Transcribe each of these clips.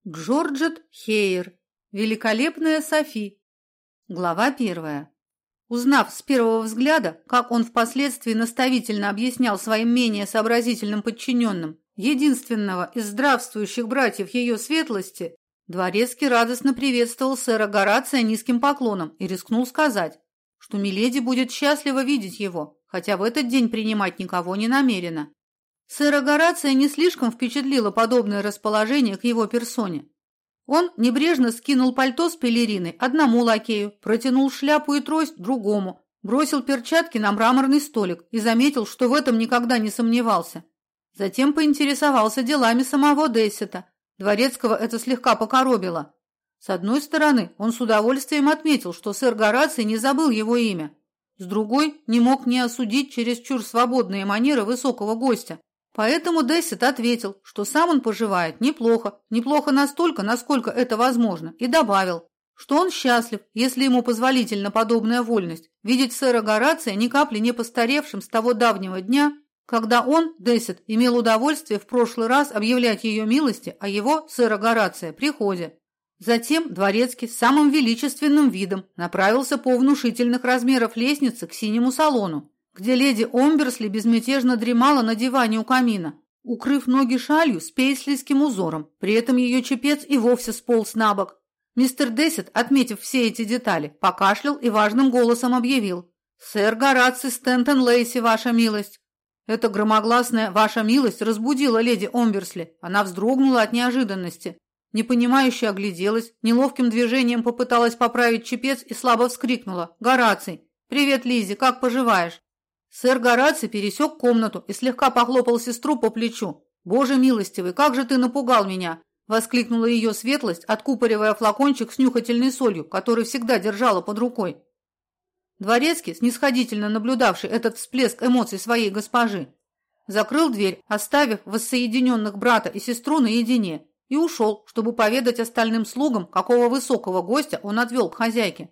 Джорджет Хейер. Великолепная Софи. Глава 1. Узнав с первого взгляда, как он впоследствии наставительно объяснял своим менее сообразительным подчиненным единственного из здравствующих братьев ее светлости, Дворецкий радостно приветствовал сэра Горация низким поклоном и рискнул сказать, что миледи будет счастлива видеть его, хотя в этот день принимать никого не намерена. Сэра Горация не слишком впечатлило подобное расположение к его персоне. Он небрежно скинул пальто с пелериной одному лакею, протянул шляпу и трость другому, бросил перчатки на мраморный столик и заметил, что в этом никогда не сомневался. Затем поинтересовался делами самого Дессета. Дворецкого это слегка покоробило. С одной стороны, он с удовольствием отметил, что сэр Гораций не забыл его имя. С другой, не мог не осудить чересчур свободные манеры высокого гостя. Поэтому Дессет ответил, что сам он поживает неплохо настолько, насколько это возможно, и добавил, что он счастлив, если ему позволительна подобная вольность, видеть сэра Горация ни капли не постаревшим с того давнего дня, когда он, Дессет, имел удовольствие в прошлый раз объявлять ее милости о его, сэра Горация, приходе. Затем Дворецкий с самым величественным видом направился по внушительных размеров лестницы к синему салону, где леди Омберсли безмятежно дремала на диване у камина, укрыв ноги шалью с пейслийским узором, при этом ее чепец и вовсе сполз на бок. Мистер Дессет, отметив все эти детали, покашлял и важным голосом объявил: «Сэр Гораций Стентон Лейси, ваша милость». Эта громогласная «ваша милость» разбудила леди Омберсли. Она вздрогнула от неожиданности. Непонимающе огляделась, неловким движением попыталась поправить чепец и слабо вскрикнула: «Гораций! Привет, Лиззи, как поживаешь?» Сэр Гораций пересек комнату и слегка похлопал сестру по плечу. «Боже милостивый, как же ты напугал меня!» — воскликнула ее светлость, откупоривая флакончик с нюхательной солью, который всегда держала под рукой. Дворецкий, снисходительно наблюдавший этот всплеск эмоций своей госпожи, закрыл дверь, оставив воссоединенных брата и сестру наедине, и ушел, чтобы поведать остальным слугам, какого высокого гостя он отвел к хозяйке.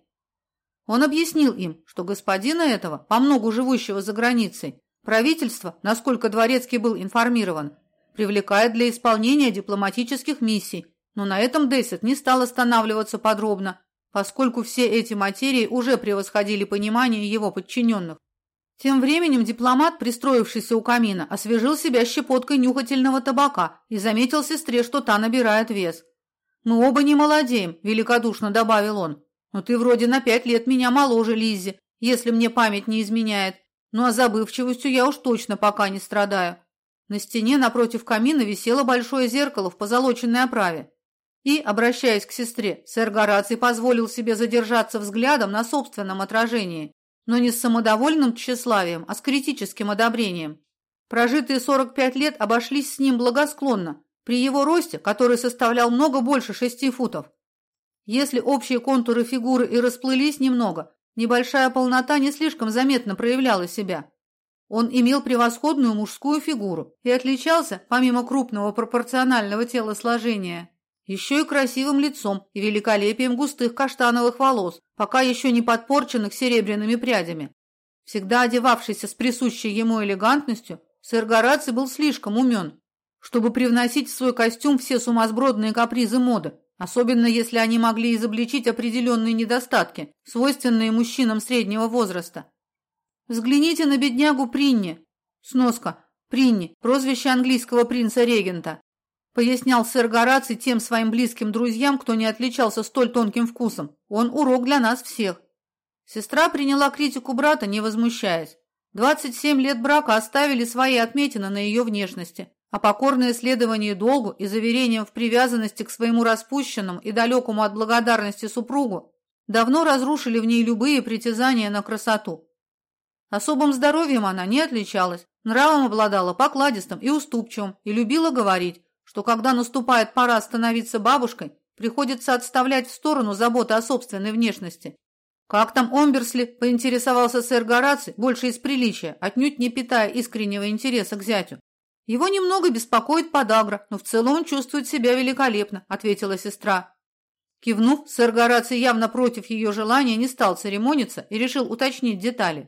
Он объяснил им, что господина этого, по многу живущего за границей, правительство, насколько Дворецкий был информирован, привлекает для исполнения дипломатических миссий, но на этом Дессет не стал останавливаться подробно, поскольку все эти материи уже превосходили понимание его подчиненных. Тем временем дипломат, пристроившийся у камина, освежил себя щепоткой нюхательного табака и заметил сестре, что та набирает вес. «Мы оба не молодеем», – великодушно добавил он. «Но ты вроде на 5 лет меня моложе, Лиззи, если мне память не изменяет. Ну а забывчивостью я уж точно пока не страдаю». На стене напротив камина висело большое зеркало в позолоченной оправе. И, обращаясь к сестре, сэр Гораций позволил себе задержаться взглядом на собственном отражении, но не с самодовольным тщеславием, а с критическим одобрением. Прожитые 45 лет обошлись с ним благосклонно, при его росте, который составлял много больше 6 футов. Если общие контуры фигуры и расплылись немного, небольшая полнота не слишком заметно проявляла себя. Он имел превосходную мужскую фигуру и отличался, помимо крупного пропорционального телосложения, еще и красивым лицом и великолепием густых каштановых волос, пока еще не подпорченных серебряными прядями. Всегда одевавшийся с присущей ему элегантностью, сэр Гораций был слишком умен, чтобы привносить в свой костюм все сумасбродные капризы моды, особенно если они могли изобличить определенные недостатки, свойственные мужчинам среднего возраста. Взгляните на беднягу Принни. Сноска. Принни, прозвище английского принца-регента, пояснял сэр Гораций тем своим близким друзьям, кто не отличался столь тонким вкусом. Он урок для нас всех. Сестра приняла критику брата, не возмущаясь. 27 лет брака оставили свои отметины на ее внешности, а покорное следование долгу и заверением в привязанности к своему распущенному и далекому от благодарности супругу давно разрушили в ней любые притязания на красоту. Особым здоровьем она не отличалась, нравом обладала покладистым и уступчивым и любила говорить, что когда наступает пора становиться бабушкой, приходится отставлять в сторону заботы о собственной внешности. «Как там Омберсли?» – поинтересовался сэр Гораций, больше из приличия, отнюдь не питая искреннего интереса к зятю. «Его немного беспокоит подагра, но в целом он чувствует себя великолепно», – ответила сестра. Кивнув, сэр Гораций явно против ее желания не стал церемониться и решил уточнить детали.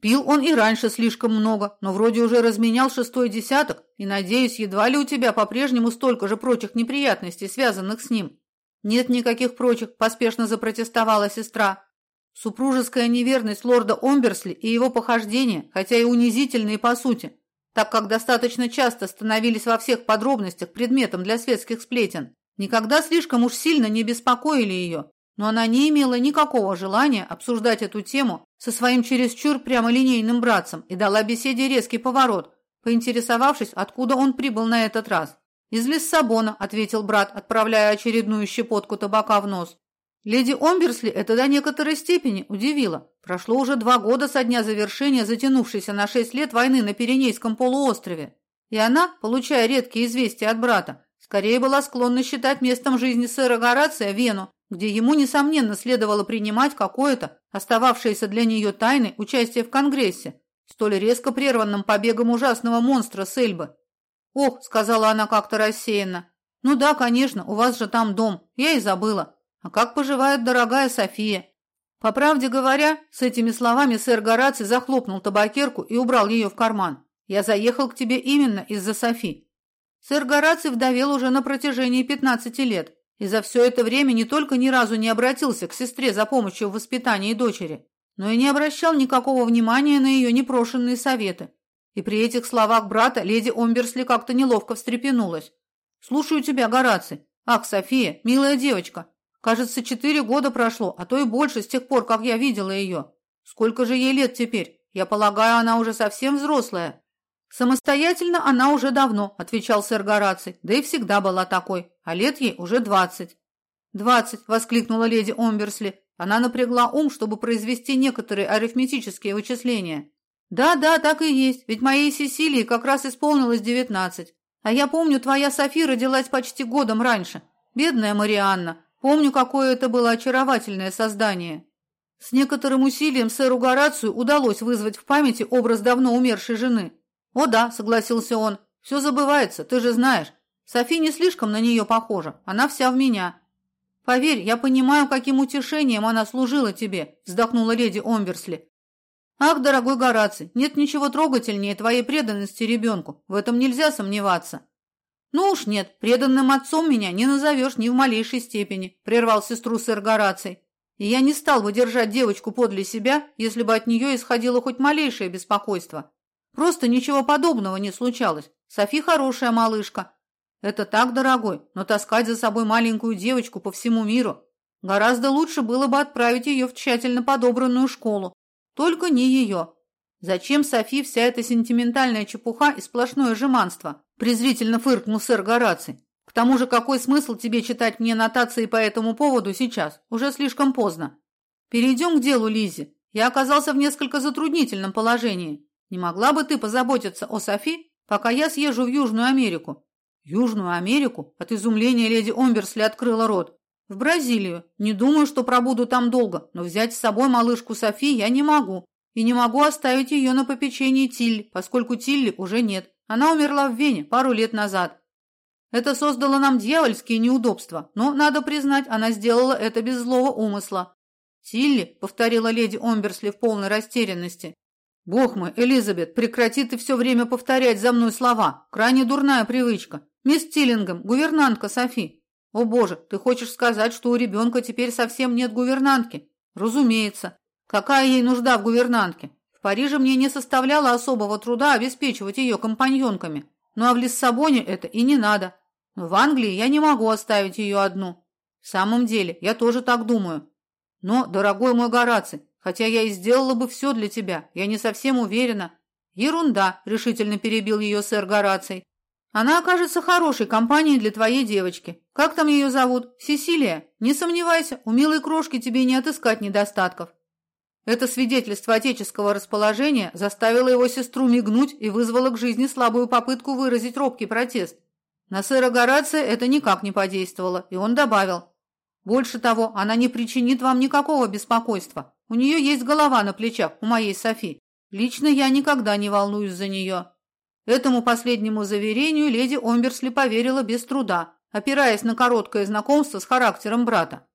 Пил он и раньше слишком много, но вроде уже разменял 6-й десяток, и, надеюсь, едва ли у тебя по-прежнему столько же прочих неприятностей, связанных с ним». «Нет никаких прочих», – поспешно запротестовала сестра. Супружеская неверность лорда Омберсли и его похождения, хотя и унизительные по сути, так как достаточно часто становились во всех подробностях предметом для светских сплетен, никогда слишком уж сильно не беспокоили ее, но она не имела никакого желания обсуждать эту тему со своим чересчур прямолинейным братцем и дала беседе резкий поворот, поинтересовавшись, откуда он прибыл на этот раз. «Из Лиссабона», – ответил брат, отправляя очередную щепотку табака в нос. Леди Омберсли это до некоторой степени удивило. Прошло уже 2 года со дня завершения затянувшейся на 6 лет войны на Пиренейском полуострове, и она, получая редкие известия от брата, скорее была склонна считать местом жизни сэра Горация Вену, где ему, несомненно, следовало принимать какое-то, остававшееся для нее тайной, участие в Конгрессе, столь резко прерванном побегом ужасного монстра с Эльбы. «Ох», — сказала она как-то рассеянно, — «ну да, конечно, у вас же там дом, я и забыла. А как поживает дорогая София?» По правде говоря, с этими словами сэр Гораций захлопнул табакерку и убрал ее в карман. «Я заехал к тебе именно из-за Софи». Сэр Гораций вдовел уже на протяжении 15 лет, и за все это время не только ни разу не обратился к сестре за помощью в воспитании дочери, но и не обращал никакого внимания на ее непрошенные советы. И при этих словах брата леди Омберсли как-то неловко встрепенулась. «Слушаю тебя, Гораций. Ах, София, милая девочка. Кажется, 4 года прошло, а то и больше с тех пор, как я видела ее. Сколько же ей лет теперь? Я полагаю, она уже совсем взрослая». «Самостоятельно она уже давно», – отвечал сэр Гораций, – «да и всегда была такой, а лет ей уже 20». «20», – воскликнула леди Омберсли. Она напрягла ум, чтобы произвести некоторые арифметические вычисления. «Да, так и есть, ведь моей Сесилии как раз исполнилось 19. А я помню, твоя Софи родилась почти годом раньше. Бедная Марианна, помню, какое это было очаровательное создание». С некоторым усилием сэру Горацию удалось вызвать в памяти образ давно умершей жены. «О да», — согласился он, — «все забывается, ты же знаешь. Софи не слишком на нее похожа, она вся в меня». «Поверь, я понимаю, каким утешением она служила тебе», — вздохнула леди Омберсли. «Ах, дорогой Гораций, нет ничего трогательнее твоей преданности ребенку, в этом нельзя сомневаться». «Ну уж нет, преданным отцом меня не назовешь ни в малейшей степени», — прервал сестру сэр Гораций. «И я не стал бы держать девочку подле себя, если бы от нее исходило хоть малейшее беспокойство. Просто ничего подобного не случалось. Софи хорошая малышка». «Это так, дорогой, но таскать за собой маленькую девочку по всему миру. Гораздо лучше было бы отправить ее в тщательно подобранную школу. Только не ее. Зачем Софи вся эта сентиментальная чепуха и сплошное жеманство?» – презрительно фыркнул сэр Гораций. «К тому же какой смысл тебе читать мне нотации по этому поводу сейчас? Уже слишком поздно. Перейдем к делу, Лиззи. Я оказался в несколько затруднительном положении. Не могла бы ты позаботиться о Софи, пока я съезжу в Южную Америку?» «Южную Америку?» – от изумления леди Омберсли открыла рот. «В Бразилию. Не думаю, что пробуду там долго, но взять с собой малышку Софи я не могу. И не могу оставить ее на попечении Тилли, поскольку Тилли уже нет. Она умерла в Вене пару лет назад. Это создало нам дьявольские неудобства, но, надо признать, она сделала это без злого умысла». «Тилли», — повторила леди Омберсли в полной растерянности. «Бог мой, Элизабет, прекрати ты все время повторять за мной слова. Крайне дурная привычка. Мисс Тиллингем, гувернантка Софи». «О боже, ты хочешь сказать, что у ребенка теперь совсем нет гувернантки?» «Разумеется. Какая ей нужда в гувернантке? В Париже мне не составляло особого труда обеспечивать ее компаньонками. Ну а в Лиссабоне это и не надо. Но в Англии я не могу оставить ее одну. В самом деле, я тоже так думаю. Но, дорогой мой Гораций, хотя я и сделала бы все для тебя, я не совсем уверена». «Ерунда», — решительно перебил ее сэр Гораций. «Она окажется хорошей компанией для твоей девочки. Как там ее зовут? Сесилия? Не сомневайся, у милой крошки тебе не отыскать недостатков». Это свидетельство отеческого расположения заставило его сестру мигнуть и вызвало к жизни слабую попытку выразить робкий протест. На сэра Горация это никак не подействовало, и он добавил: «Больше того, она не причинит вам никакого беспокойства. У нее есть голова на плечах, у моей Софи. Лично я никогда не волнуюсь за нее». Этому последнему заверению леди Омберсли поверила без труда, опираясь на короткое знакомство с характером брата.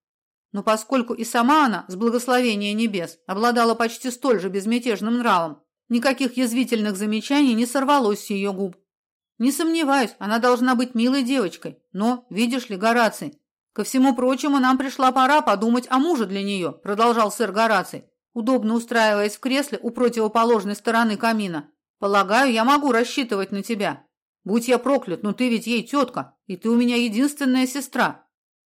Но поскольку и сама она, с благословения небес, обладала почти столь же безмятежным нравом, никаких язвительных замечаний не сорвалось с ее губ. Не сомневаюсь, она должна быть милой девочкой, но, видишь ли, Гораций, ко всему прочему, нам пришла пора подумать о муже для нее, продолжал сэр Гораций, удобно устраиваясь в кресле у противоположной стороны камина. Полагаю, я могу рассчитывать на тебя. Будь я проклят, но ты ведь ей тетка, и ты у меня единственная сестра.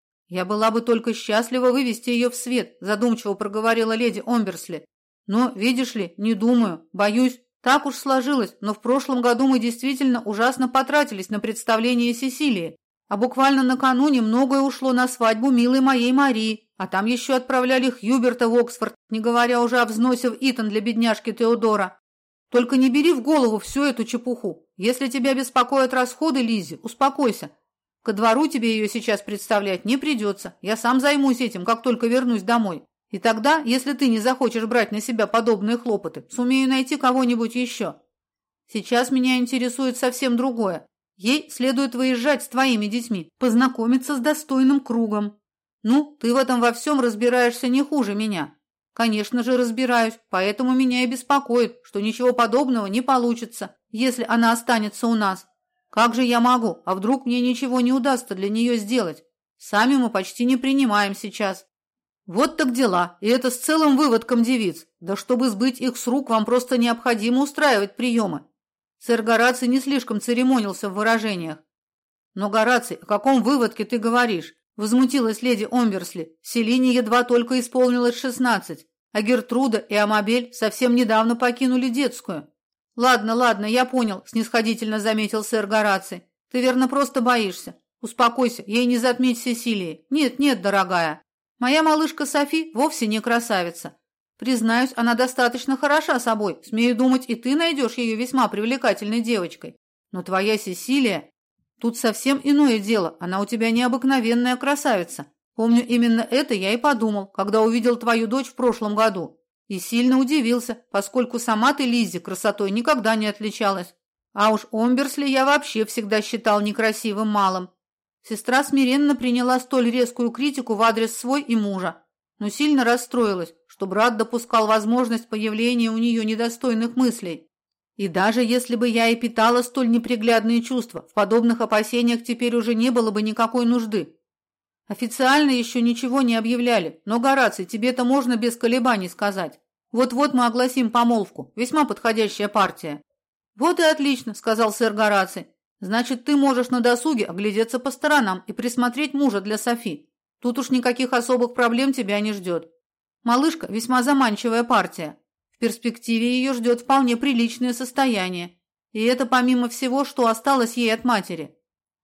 Я была бы только счастлива вывести ее в свет, задумчиво проговорила леди Омберсли. Но, видишь ли, не думаю, боюсь. Так уж сложилось, но в прошлом году мы действительно ужасно потратились на представление Сесилии, а буквально накануне многое ушло на свадьбу милой моей Марии, а там еще отправляли Хьюберта в Оксфорд, не говоря уже о взносе в Итон для бедняжки Теодора. Только не бери в голову всю эту чепуху. Если тебя беспокоят расходы, Лиззи, успокойся. Ко двору тебе ее сейчас представлять не придется. Я сам займусь этим, как только вернусь домой. И тогда, если ты не захочешь брать на себя подобные хлопоты, сумею найти кого-нибудь еще. Сейчас меня интересует совсем другое. Ей следует выезжать с твоими детьми, познакомиться с достойным кругом. Ну, ты в этом во всем разбираешься не хуже меня. Конечно же, разбираюсь, поэтому меня и беспокоит, что ничего подобного не получится, если она останется у нас. Как же я могу? А вдруг мне ничего не удастся для нее сделать? Сами мы почти не принимаем сейчас. Вот так дела, и это с целым выводком девиц. Да чтобы сбыть их с рук, вам просто необходимо устраивать приемы. Сэр Гораций не слишком церемонился в выражениях. Но, Гораций, о каком выводке ты говоришь? Возмутилась леди Омберсли. Селине едва только исполнилось 16, а Гертруда и Амабель совсем недавно покинули детскую. Ладно, я понял, снисходительно заметил сэр Гораций. Ты верно просто боишься. Успокойся, ей не затмить Сесилии. Нет, дорогая. Моя малышка Софи вовсе не красавица. Признаюсь, она достаточно хороша собой. Смею думать, и ты найдешь ее весьма привлекательной девочкой. Но твоя Сесилия... Тут совсем иное дело. Она у тебя необыкновенная красавица. Помню, именно это я и подумал, когда увидел твою дочь в прошлом году. И сильно удивился, поскольку сама ты, Лиззи, красотой никогда не отличалась. А уж Омберсли я вообще всегда считал некрасивым малым. Сестра смиренно приняла столь резкую критику в адрес свой и мужа, но сильно расстроилась, что брат допускал возможность появления у нее недостойных мыслей. И даже если бы я и питала столь неприглядные чувства, в подобных опасениях теперь уже не было бы никакой нужды. Официально еще ничего не объявляли, но, Гораций, тебе-то можно без колебаний сказать. Вот-вот мы огласим помолвку, весьма подходящая партия. Вот и отлично, сказал сэр Гораций. Значит, ты можешь на досуге оглядеться по сторонам и присмотреть мужа для Софи. Тут уж никаких особых проблем тебя не ждет. Малышка весьма заманчивая партия. В перспективе ее ждет вполне приличное состояние. И это помимо всего, что осталось ей от матери.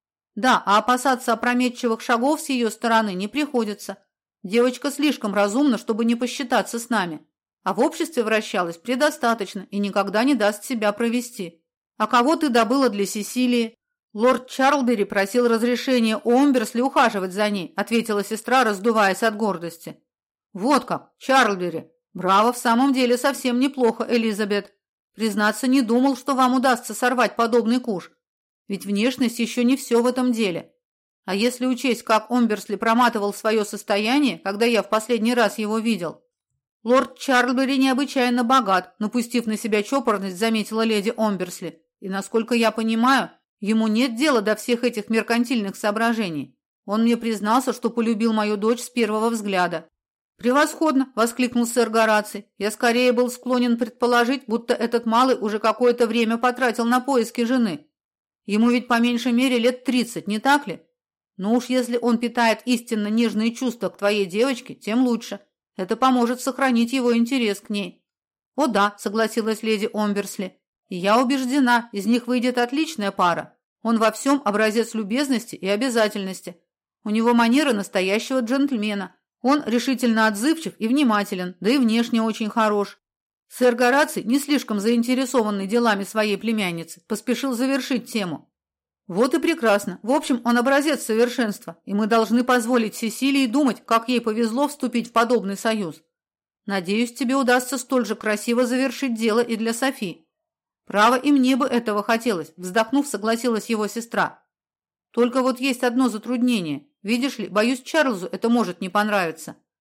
Да, а опасаться опрометчивых шагов с ее стороны не приходится. Девочка слишком разумна, чтобы не посчитаться с нами. А в обществе вращалась предостаточно и никогда не даст себя провести. А кого ты добыла для Сесилии? Лорд Чарлбери просил разрешения у Омберсли ухаживать за ней, ответила сестра, раздуваясь от гордости. Вот как, Чарлбери. Браво, в самом деле совсем неплохо, Элизабет. Признаться, не думал, что вам удастся сорвать подобный куш. Ведь внешность еще не все в этом деле. А если учесть, как Омберсли проматывал свое состояние, когда я в последний раз его видел? Лорд Чарлбери необычайно богат, напустив на себя чопорность, заметила леди Омберсли. И, насколько я понимаю, ему нет дела до всех этих меркантильных соображений. Он мне признался, что полюбил мою дочь с первого взгляда. «Превосходно!» – воскликнул сэр Гораций. «Я скорее был склонен предположить, будто этот малый уже какое-то время потратил на поиски жены. Ему ведь по меньшей мере лет 30, не так ли? Но уж если он питает истинно нежные чувства к твоей девочке, тем лучше. Это поможет сохранить его интерес к ней». «О да», – согласилась леди Омберсли. «И я убеждена, из них выйдет отличная пара. Он во всем образец любезности и обязательности. У него манеры настоящего джентльмена. Он решительно отзывчив и внимателен, да и внешне очень хорош». Сэр Гораций, не слишком заинтересованный делами своей племянницы, поспешил завершить тему. «Вот и прекрасно. В общем, он образец совершенства, и мы должны позволить Сесилии думать, как ей повезло вступить в подобный союз. Надеюсь, тебе удастся столь же красиво завершить дело и для Софи». «Право, и мне бы этого хотелось», – вздохнув, согласилась его сестра. «Только вот есть одно затруднение. Видишь ли, боюсь, Чарльзу это может не понравиться.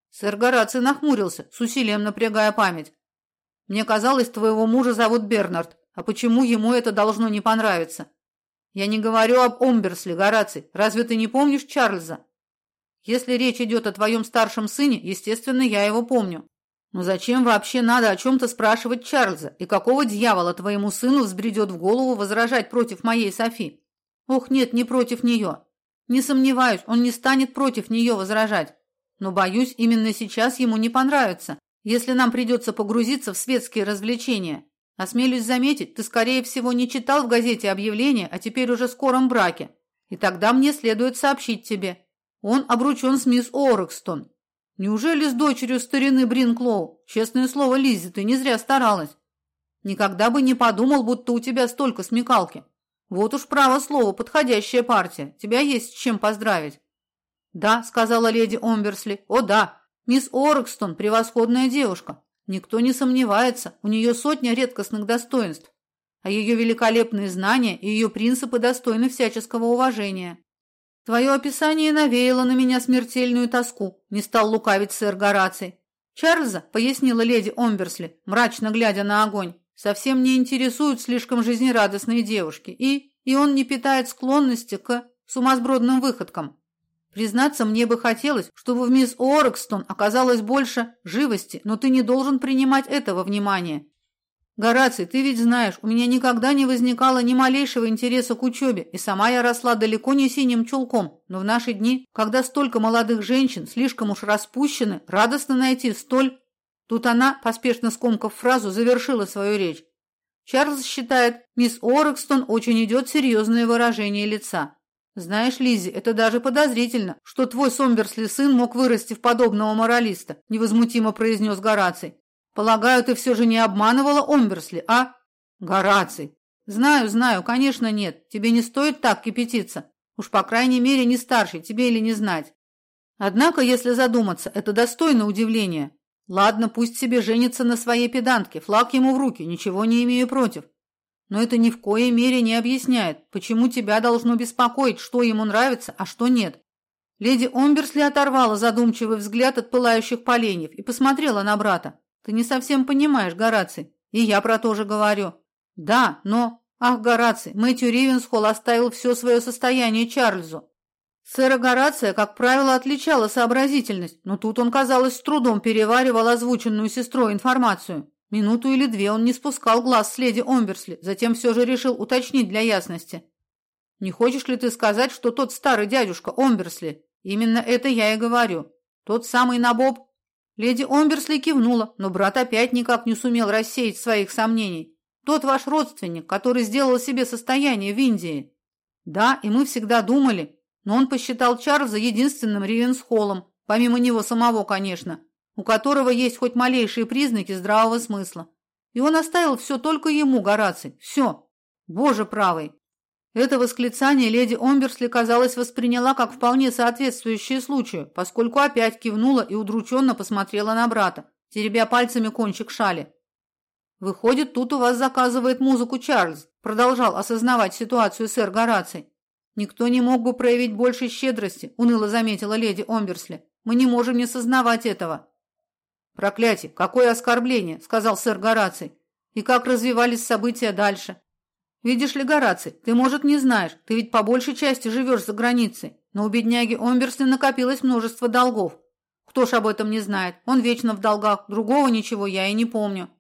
Сэр Гораций нахмурился, с усилием напрягая память. Мне казалось, твоего мужа зовут Бернард, а почему ему это должно не понравиться? Я не говорю об Омберсли, Гораций. Разве ты не помнишь Чарльза? Если речь идет о твоем старшем сыне, естественно, я его помню. Но зачем вообще надо о чем-то спрашивать Чарльза? И какого дьявола твоему сыну взбредет в голову возражать против моей Софи? Ох, нет, не против нее. Не сомневаюсь, он не станет против нее возражать. Но, боюсь, именно сейчас ему не понравится, если нам придется погрузиться в светские развлечения. Осмелюсь заметить, ты, скорее всего, не читал в газете объявление о теперь уже скором браке. И тогда мне следует сообщить тебе. Он обручен с мисс Орекстон. Неужели с дочерью старины Бринклоу? Честное слово, Лиззи, ты не зря старалась. Никогда бы не подумал, будто у тебя столько смекалки. Вот уж право слово, подходящая партия. Тебя есть с чем поздравить. Да, сказала леди Омберсли. О, да, мисс Орекстон превосходная девушка. Никто не сомневается, у нее сотня редкостных достоинств. А ее великолепные знания и ее принципы достойны всяческого уважения. Твое описание навеяло на меня смертельную тоску, не стал лукавить сэр Гораций. Чарльза, пояснила леди Омберсли, мрачно глядя на огонь, совсем не интересуют слишком жизнерадостные девушки, и он не питает склонности к сумасбродным выходкам. Признаться, мне бы хотелось, чтобы в мисс Орекстон оказалось больше живости, но ты не должен принимать этого внимания. Гораций, ты ведь знаешь, у меня никогда не возникало ни малейшего интереса к учебе, и сама я росла далеко не синим чулком, но в наши дни, когда столько молодых женщин слишком уж распущены, радостно найти столь... Тут она, поспешно скомкав фразу, завершила свою речь. Чарльз считает, мисс Орекстон очень идет серьезное выражение лица. Знаешь, Лиззи, это даже подозрительно, что твой Сомберсли сын мог вырасти в подобного моралиста, невозмутимо произнес Гораций. Полагаю, ты все же не обманывала Омберсли, а? Гораций. Знаю, конечно, нет. Тебе не стоит так кипятиться. Уж по крайней мере не старший, тебе или не знать. Однако, если задуматься, это достойно удивления. Ладно, пусть себе женится на своей педантке, флаг ему в руки, ничего не имею против. Но это ни в коей мере не объясняет, почему тебя должно беспокоить, что ему нравится, а что нет. Леди Омберсли оторвала задумчивый взгляд от пылающих поленьев и посмотрела на брата. Ты не совсем понимаешь, Гораций, и я про то же говорю. Да, но... Ах, Гораций, Мэтью Ривенсхолл оставил все свое состояние Чарльзу. Сэра Горация, как правило, отличала сообразительность, но тут он, казалось, с трудом переваривал озвученную сестрой информацию. Минуту или две он не спускал глаз с леди Омберсли, затем все же решил уточнить для ясности. «Не хочешь ли ты сказать, что тот старый дядюшка Омберсли? Именно это я и говорю. Тот самый набоб?» Леди Омберсли кивнула, но брат опять никак не сумел рассеять своих сомнений. «Тот ваш родственник, который сделал себе состояние в Индии». «Да, и мы всегда думали, но он посчитал Чарльза единственным Ривенсхоллом, помимо него самого, конечно, у которого есть хоть малейшие признаки здравого смысла. И он оставил все только ему, Гораций, все. Боже правый!» Это восклицание леди Омберсли, казалось, восприняла как вполне соответствующее случаю, поскольку опять кивнула и удрученно посмотрела на брата, теребя пальцами кончик шали. «Выходит, тут у вас заказывает музыку Чарльз», продолжал осознавать ситуацию сэр Гораций. «Никто не мог бы проявить большей щедрости», уныло заметила леди Омберсли. «Мы не можем не сознавать этого». «Проклятие! Какое оскорбление!» – сказал сэр Гораций. «И как развивались события дальше?» «Видишь ли, Гораций, ты, может, не знаешь, ты ведь по большей части живешь за границей, но у бедняги Омберсли накопилось множество долгов. Кто ж об этом не знает? Он вечно в долгах, другого ничего я и не помню.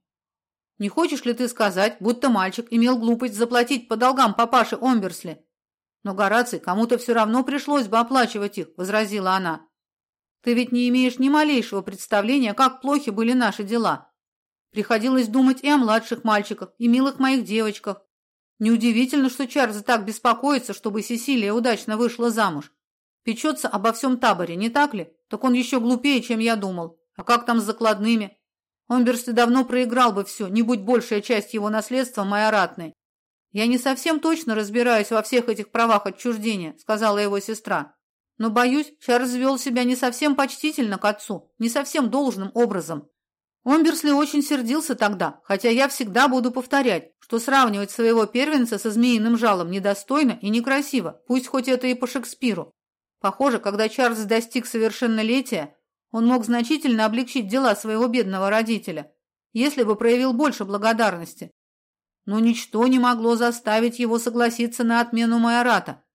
Не хочешь ли ты сказать, будто мальчик имел глупость заплатить по долгам папаши Омберсли?» «Но, Гораций, кому-то все равно пришлось бы оплачивать их», – возразила она. «Ты ведь не имеешь ни малейшего представления, как плохи были наши дела. Приходилось думать и о младших мальчиках, и милых моих девочках. Неудивительно, что Чарльз так беспокоится, чтобы Сесилия удачно вышла замуж. Печется обо всем таборе, не так ли? Так он еще глупее, чем я думал. А как там с закладными? Омберсли давно проиграл бы все, не будь большая часть его наследства майоратной. Я не совсем точно разбираюсь во всех этих правах отчуждения», – сказала его сестра. «Но, боюсь, Чарльз вел себя не совсем почтительно к отцу, не совсем должным образом. Омберсли очень сердился тогда, хотя я всегда буду повторять, что сравнивать своего первенца со змеиным жалом недостойно и некрасиво, пусть хоть это и по Шекспиру. Похоже, когда Чарльз достиг совершеннолетия, Он мог значительно облегчить дела своего бедного родителя, если бы проявил больше благодарности. Но ничто не могло заставить его согласиться на отмену майората,